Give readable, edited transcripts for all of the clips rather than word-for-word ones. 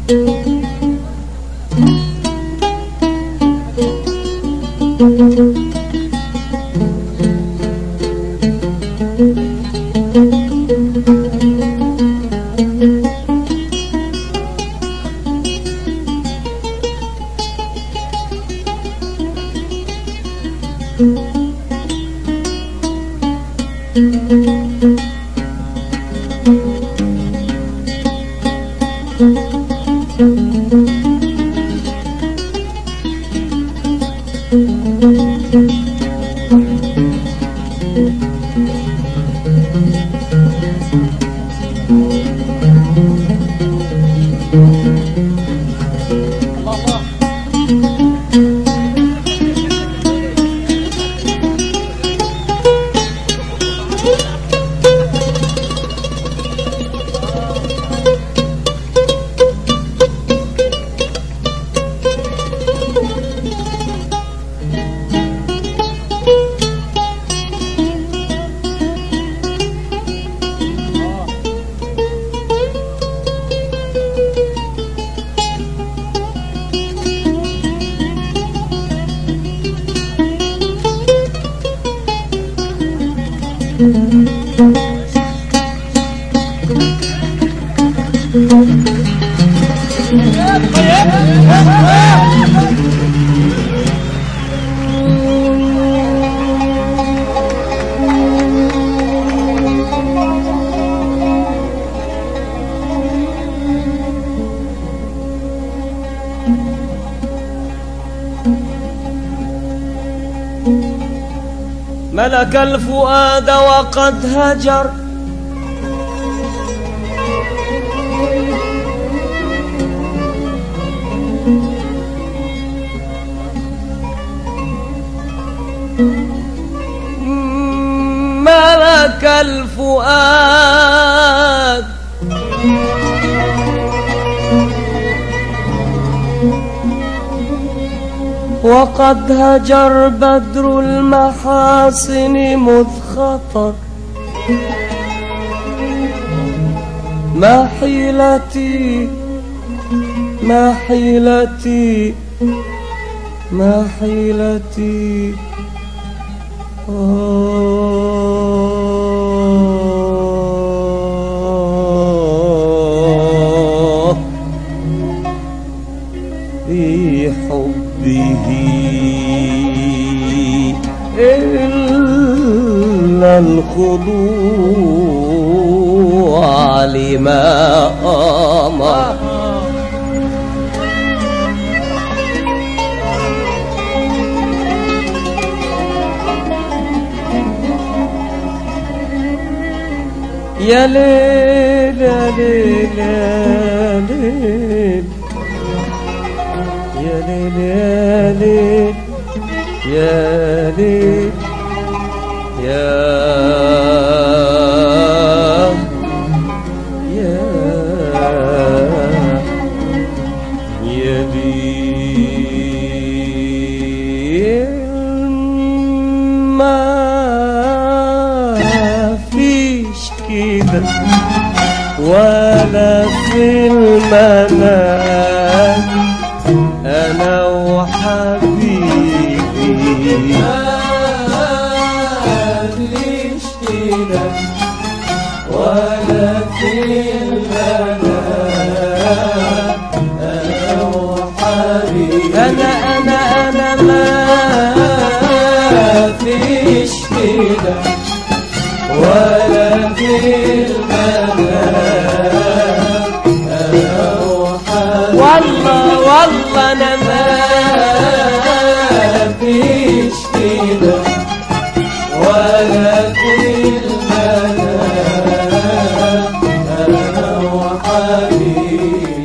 ملك الفؤاد وقد هجر ملك الفؤاد وقد هجر بدر المحاسن مذ خطر ما حيلتي ما حيلتي ما حيلتي في حبه إلا الخضوع لما أمر يا ليل يا ليل يا ليل يا ليل يا ليل يا ليل ما فيش كده ولا في المنام أنا وحبيبي ماليش كده ولا في المنام أنا وحبيبي أنا ماليش كده ولا في المنام أنا وحبيبي والله أنا ماليش كده ولا في المنام أنا وحبيبي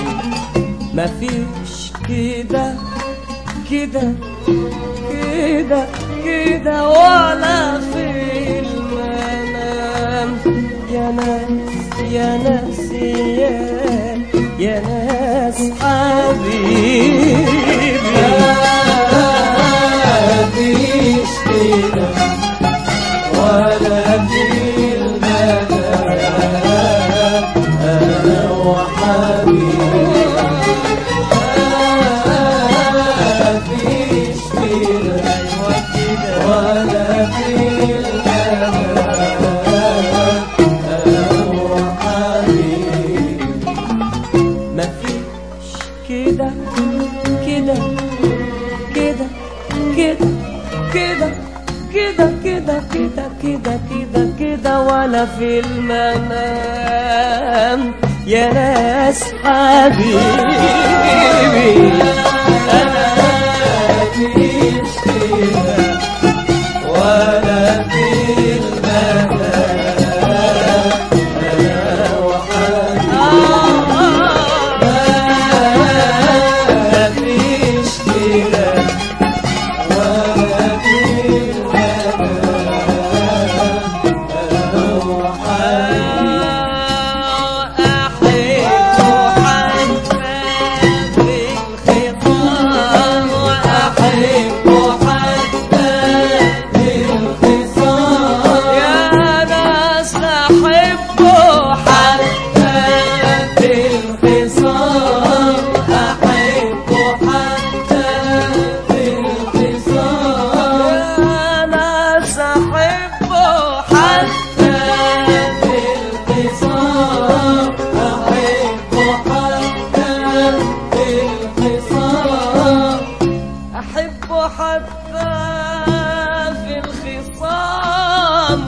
مفيش كده كده كده كده ولا في المنام يا ناس يا ناس يا ناس حبيبي مفيش كده ولا في المنام أنا وحبيبي ولا في المنام يا ناس حبيبي أنا مفيش كده ولا في المنام أنا وحبيبي مفيش كده ولا في حتى في الخصام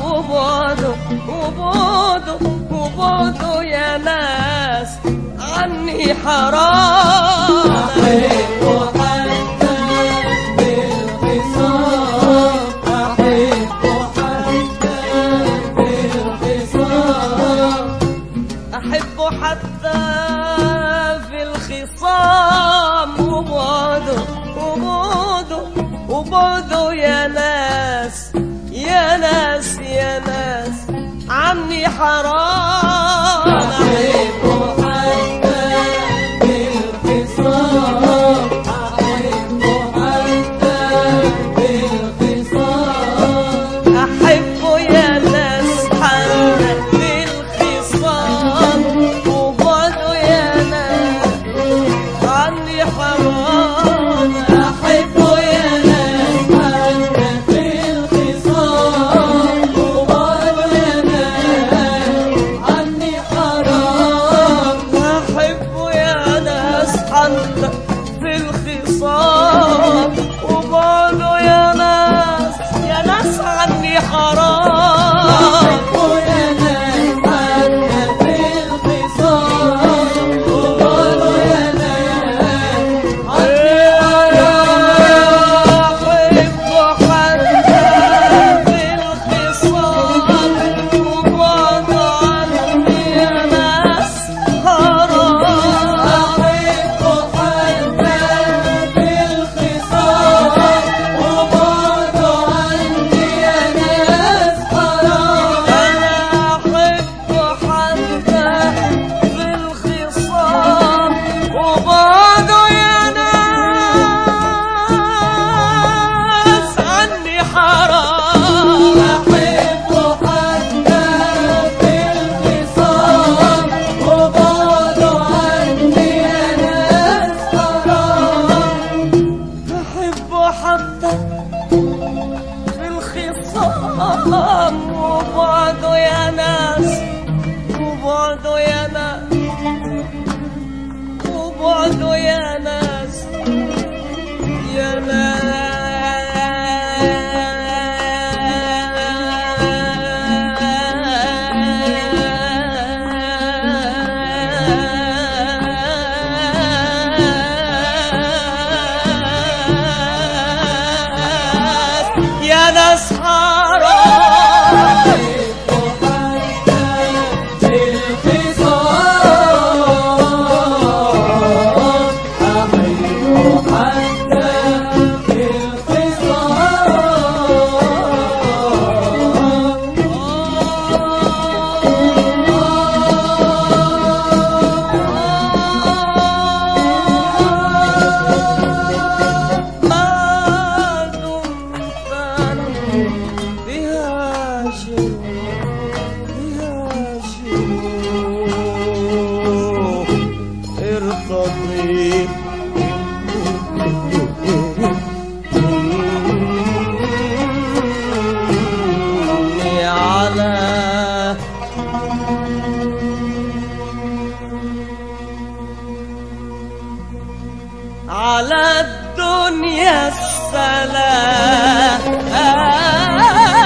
وبعده يا ناس عني حرام أحبه حتى في الخصام أحبه حتى في الخصام أحبه حتى في الخصام وبعده يا ناس يا ناس يا ناس عني حرام أحبه حتى في الخصام أحبه حتى في الخصام أحبه يا ناس حتى في الخصام وبعده يا ناس عني حرام أحبه في الخصام وبعده يا ناس عني حرام يا ناس عنا في الخصام وبعده يا ناس عني حرام أحبه حتى في الخصام وبعده عني يا ناس حرام وبعده يا ناس وبعده يا ناس وبعده يا ناس يا ناس يا ناس على الدنيا السلام